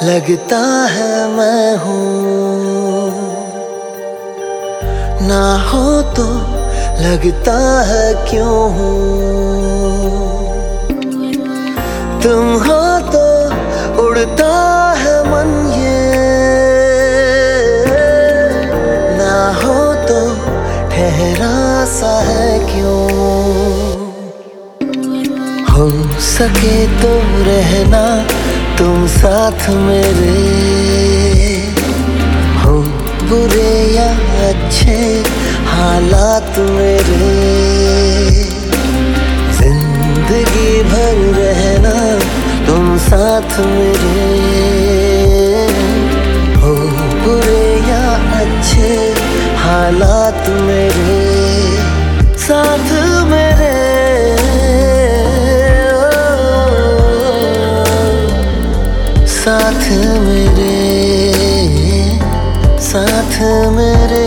लगता है मैं हूँ, ना हो तो लगता है क्यों हूँ। तुम हो तो उड़ता है मन ये, ना हो तो ठहरा सा है क्यों। हो सके तो रहना तुम साथ मेरे, हो बुरे या अच्छे हालात मेरे। जिंदगी भर रहना तुम साथ मेरे, हो बुरे या अच्छे हालात मेरे। साथ मेरे साथ मेरे, साथ मेरे।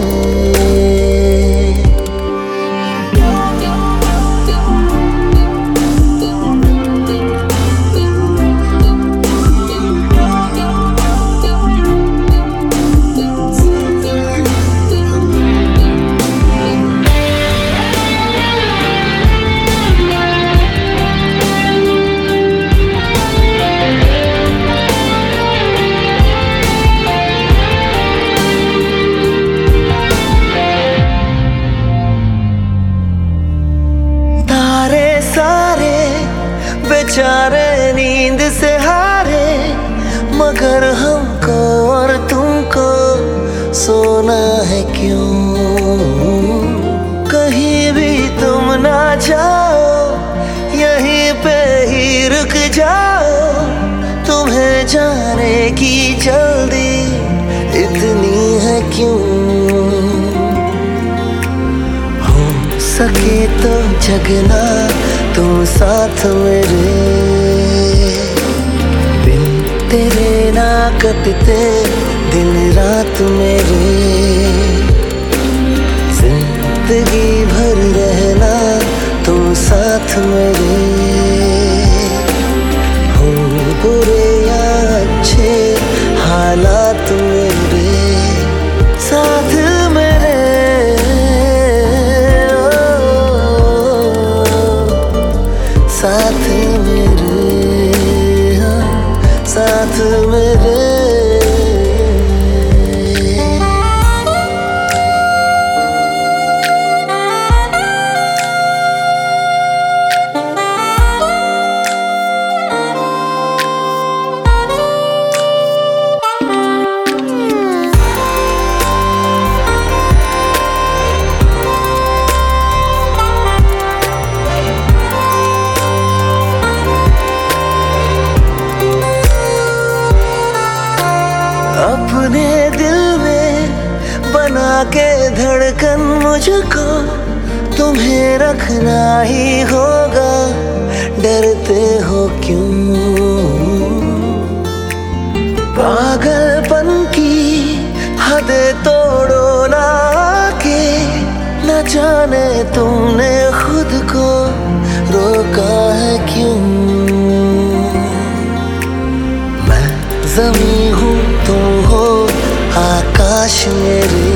बेचारे नींद से हारे, मगर हमको और तुमको सोना है क्यों। कहीं भी तुम ना जाओ, यहीं पे ही रुक जाओ। तुम्हें जाने की जल्दी इतनी है क्यों। हो सके तो जगना तुम साथ मेरे, बिन तेरे ना कटते दिन रात मेरे। जिंदगी भर रहना तुम साथ मेरे, हो बुरे या अच्छे हालात मेरे। साथ मेरे साथ मेरे, साथ मेरे। अपने दिल में बना के धड़कन मुझको तुम्हें रखना ही होगा। डरते हो क्यों। पागलपन की हद तोड़ो ना के, न जाने तुमने खुद को रोका है क्यों। मैं ज़मीं हूँ तुम हो आकाश मेरे,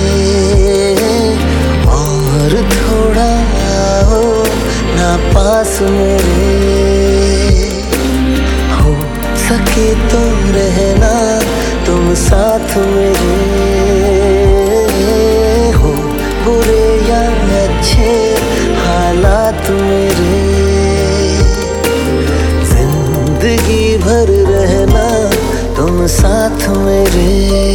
और थोड़ा आओ ना पास मेरे। हो सके तो रहना तुम साथ मेरे, हो बुरे या अच्छे हालात मेरे। जिंदगी भर रहना तुम साथ मेरे।